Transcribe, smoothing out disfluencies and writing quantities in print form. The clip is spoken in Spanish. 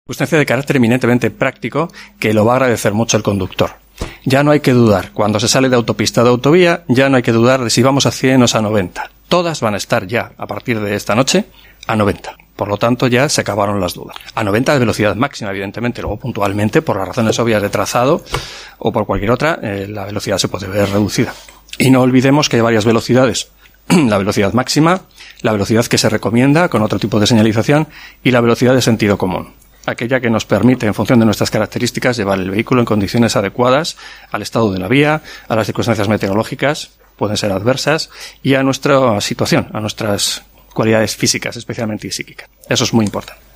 Circunstancia de carácter eminentemente práctico que lo va a agradecer mucho el conductor. Ya no hay que dudar, cuando se sale de autopista o de autovía, ya no hay que dudar de si vamos a 100 o a 90. Todas van a estar ya, a partir de esta noche, a 90. Por lo tanto, ya se acabaron las dudas. A 90 de velocidad máxima, evidentemente. Luego, puntualmente, por las razones obvias de trazado o por cualquier otra, la velocidad se puede ver reducida. Y no olvidemos que hay varias velocidades. La velocidad máxima, la velocidad que se recomienda con otro tipo de señalización y la velocidad de sentido común. Aquella que nos permite, en función de nuestras características, llevar el vehículo en condiciones adecuadas al estado de la vía, a las circunstancias meteorológicas, pueden ser adversas, y a nuestra situación, a nuestras cualidades físicas, especialmente y psíquicas. Eso es muy importante.